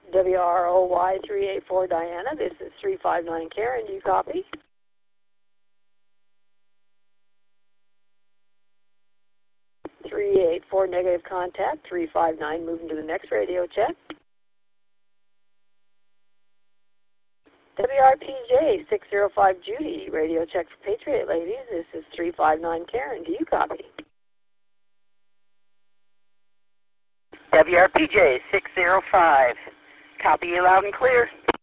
WROY 384 Diana. This is 359 Karen. Do you copy? (384) negative contact. 359 moving to the next radio check. WRPJ 605 Judy, radio check for Patriot ladies. This is 359 Karen. Do you copy? WRPJ 605. Copy you loud and clear.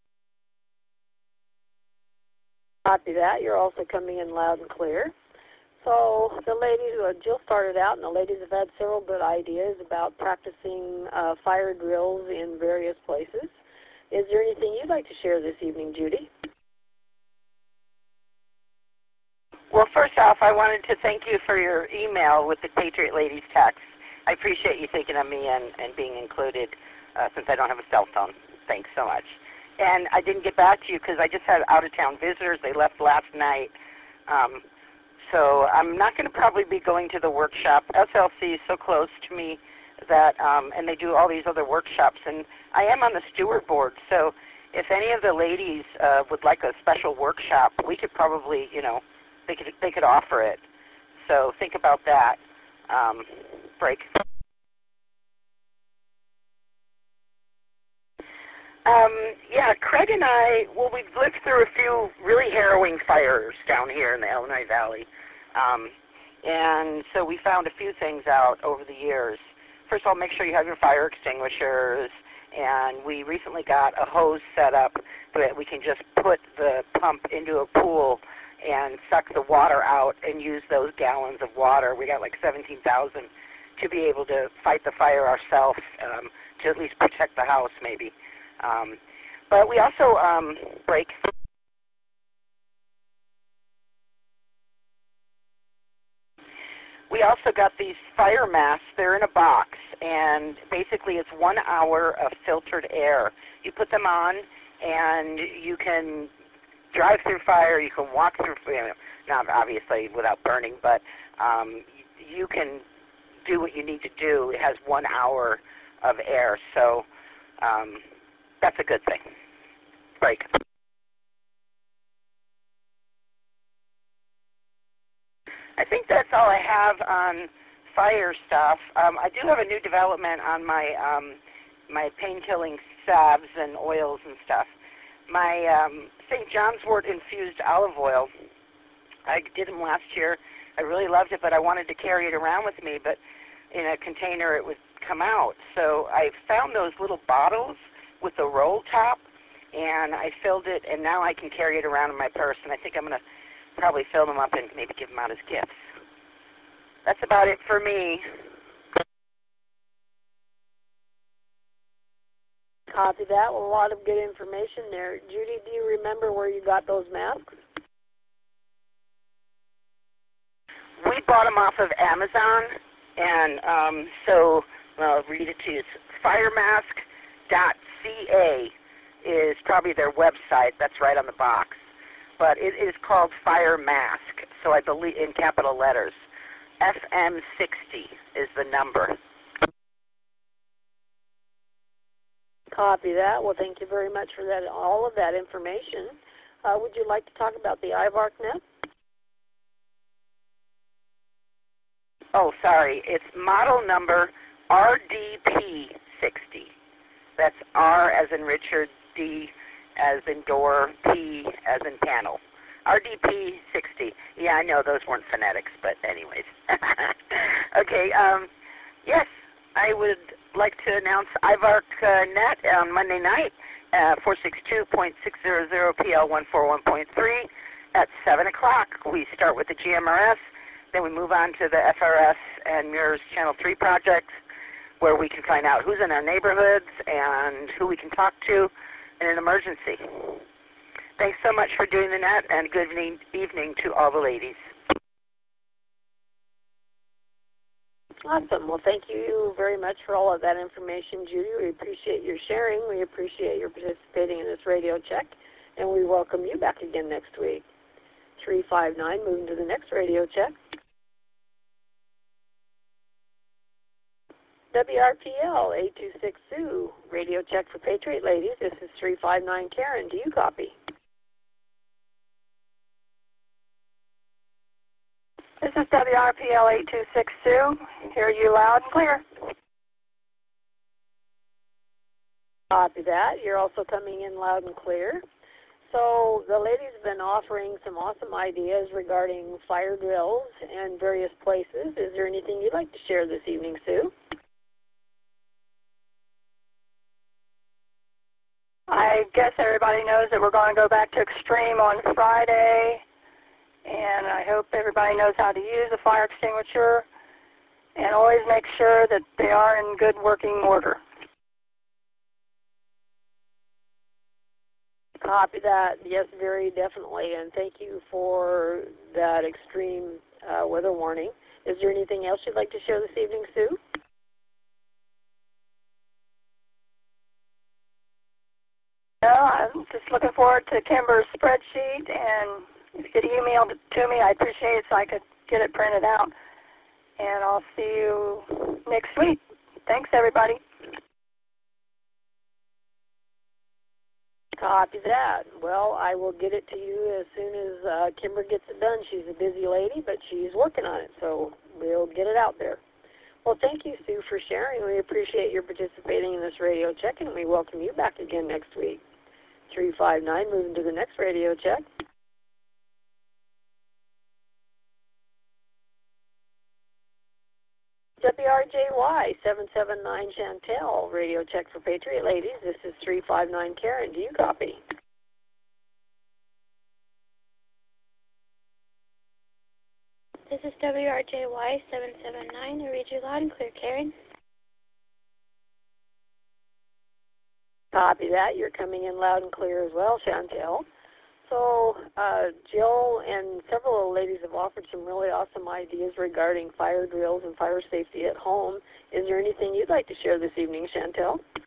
Copy that. You're also coming in loud and clear. So the ladies, Jill started out, and the ladies have had several good ideas about practicing fire drills in various places. Is there anything you'd like to share this evening, Judy? Well, first off, I wanted to thank you for your email with the Patriot Ladies text. I appreciate you thinking of me and being included since I don't have a cell phone. Thanks so much. And I didn't get back to you because I just had out-of-town visitors. They left last night. So I'm not going to probably be going to the workshop. SLC is so close to me that, and they do all these other workshops. And I am on the steward board, so if any of the ladies would like a special workshop, we could probably, they could offer it. So think about that. Break. Yeah, Craig and I, we've lived through a few really harrowing fires down here in the Illinois Valley. And so we found a few things out over the years. First of all, make sure you have your fire extinguishers. And we recently got a hose set up that we can just put the pump into a pool and suck the water out and use those gallons of water. We got like 17,000 to be able to fight the fire ourselves, to at least protect the house maybe. But we also break. We also got these fire masks. They're in a box, and basically it's 1 hour of filtered air. You put them on, and you can drive through fire. You can walk through, not obviously without burning, but you can do what you need to do. It has 1 hour of air, so that's a good thing. Break. I think that's all I have on fire stuff. I do have a new development on my my pain-killing salves and oils and stuff. My St. John's wort infused olive oil, I did them last year. I really loved it, but I wanted to carry it around with me, but in a container it would come out. So I found those little bottles with the roll top, and I filled it, and now I can carry it around in my purse, and I think I'm going to probably fill them up and maybe give them out as gifts. That's about it for me. Copy that. Well, a lot of good information there. Judy, do you remember where you got those masks? We bought them off of Amazon, and so I'll read it to you. It's firemask.ca is probably their website. That's right on the box. But it is called Fire Mask, so I believe in capital letters. FM60 is the number. Copy that. Well, thank you very much for that, all of that information. Would you like to talk about the iVark net? Oh, sorry. It's model number RDP60. That's R as in Richard, D as in door, P as in panel. RDP60. Yeah, I know those weren't phonetics, but anyways. Okay, yes, I would like to announce iVark Net on Monday night, 462.600PL141.3 at 7 o'clock. We start with the GMRS, then we move on to the FRS and Mirrors Channel 3 projects, where we can find out who's in our neighborhoods and who we can talk to in an emergency. Thanks so much for doing the net, and good evening to all the ladies. Awesome. Well, thank you very much for all of that information, Judy. We appreciate your sharing. We appreciate your participating in this radio check, and we welcome you back again next week. 359, moving to the next radio check. WRPL 826 Sue, radio check for Patriot Ladies. This is 359 Karen. Do you copy? This is WRPL 826 Sue. Hear you loud and clear. Copy that. You're also coming in loud and clear. So the ladies have been offering some awesome ideas regarding fire drills and various places. Is there anything you'd like to share this evening, Sue? I guess everybody knows that we're going to go back to Extreme on Friday, and I hope everybody knows how to use a fire extinguisher, and always make sure that they are in good working order. Copy that. Yes, very definitely, and thank you for that extreme weather warning. Is there anything else you'd like to share this evening, Sue? No, I'm just looking forward to Kimber's spreadsheet, and if you could email it to me, I'd appreciate it so I could get it printed out. And I'll see you next week. Thanks, everybody. Copy that. Well, I will get it to you as soon as Kimber gets it done. She's a busy lady, but she's working on it, so we'll get it out there. Well, thank you, Sue, for sharing. We appreciate your participating in this radio check, and we welcome you back again next week. 359, moving to the next radio check. WRJY 779 Chantel, radio check for Patriot Ladies. This is 359 Karen. Do you copy? This is WRJY 779. I read you loud and clear, Karen. Copy that. You're coming in loud and clear as well, Chantel. So Jill and several of the ladies have offered some really awesome ideas regarding fire drills and fire safety at home. Is there anything you'd like to share this evening, Chantel?